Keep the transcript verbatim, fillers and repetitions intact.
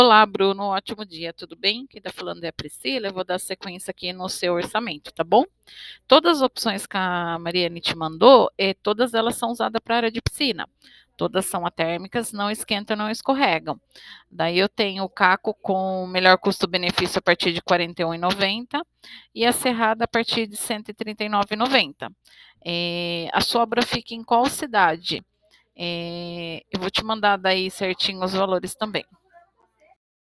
Olá, Bruno, ótimo dia, tudo bem? Quem está falando é a Priscila, eu vou dar sequência aqui no seu orçamento, tá bom? Todas as opções que a Mariane te mandou, eh, todas elas são usadas para a área de piscina. Todas são atérmicas, não esquentam, não escorregam. Daí eu tenho o caco com melhor custo-benefício a partir de quarenta e um reais e noventa centavos e a serrada a partir de cento e trinta e nove reais e noventa centavos. Eh, a sua obra fica em qual cidade? Eh, eu vou te mandar daí certinho os valores também.